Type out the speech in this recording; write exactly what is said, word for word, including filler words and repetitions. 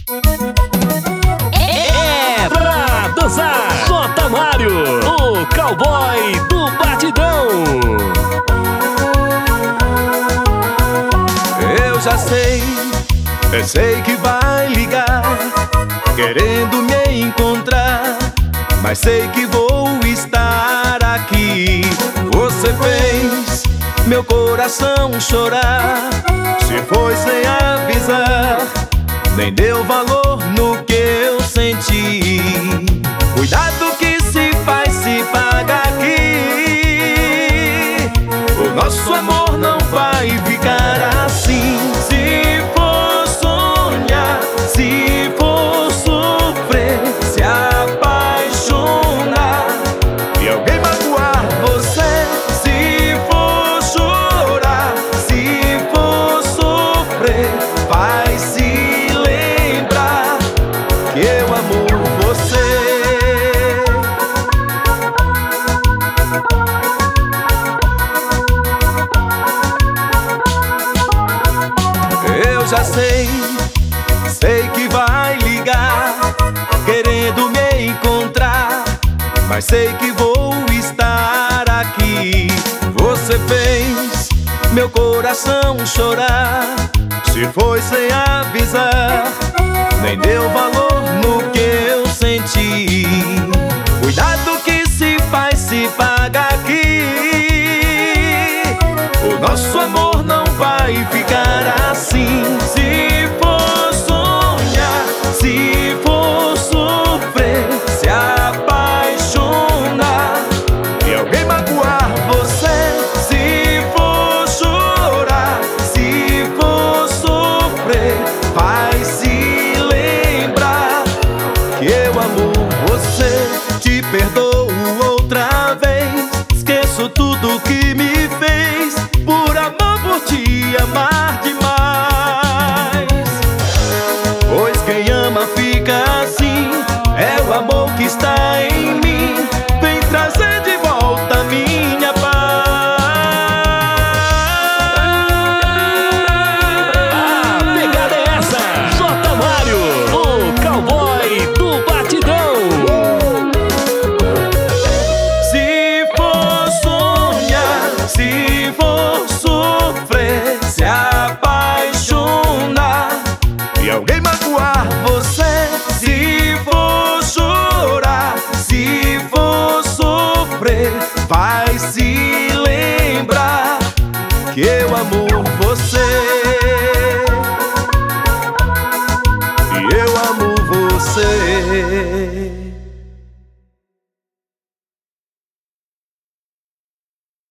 É pra dançar, J. Mário, o cowboy do batidão. Eu já sei, eu sei que vai ligar, querendo me encontrar, mas sei que vou estar aqui. Você fez meu coração chorar, se foi sem avisar, nem deu valor no que eu senti. Cuidado que se faz se paga aqui. O nosso amor não vai ficar assim. Se for sonhar, se for sofrer, se apaixonar e alguém magoar você, se for chorar, se for sofrer, faz se lembrar que eu amo você. Eu já sei, sei que vai ligar, querendo me encontrar, mas sei que vou estar aqui. Você fez meu coração chorar, se foi sem avisar, nem deu valor no que eu senti. Cuidado que se faz se paga aqui. O nosso amor não vai ficar assim. Se for sonhar, se for sofrer, se apaixonar e alguém magoar você, se for chorar, se for sofrer, faz se lembrar que eu amo você. Te perdoo outra vez, esqueço tudo que me fez, por amor por te amar demais. Pois quem ama fica assim, é o amor que está em mim, vem trazer de volta minha paz. A pegada é essa, J. Mário, o cowboy do batidão. Se for sonhar, se for sofrer, se apaixonar e alguém magoar você, se for chorar, se for sofrer, faz se lembrar que eu amo você. E eu amo você.